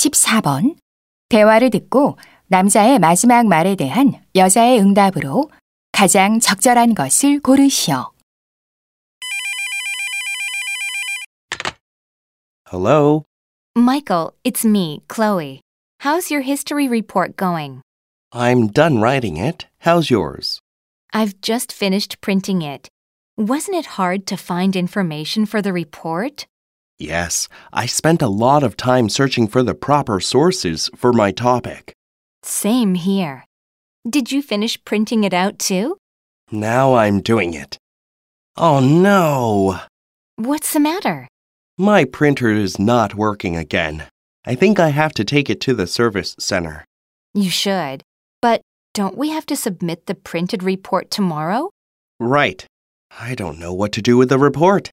14번. 대화를 듣고 남자의 마지막 말에 대한 여자의 응답으로 가장 적절한 것을 고르시오. Hello? Michael, it's me, Chloe. How's your history report going? I'm done writing it. How's yours? I've just finished printing it. Wasn't it hard to find information for the report? Yes, I spent a lot of time searching for the proper sources for my topic. Same here. Did you finish printing it out too? Now I'm doing it. Oh no! What's the matter? My printer is not working again. I think I have to take it to the service center. You should. But don't we have to submit the printed report tomorrow? Right. I don't know what to do with the report.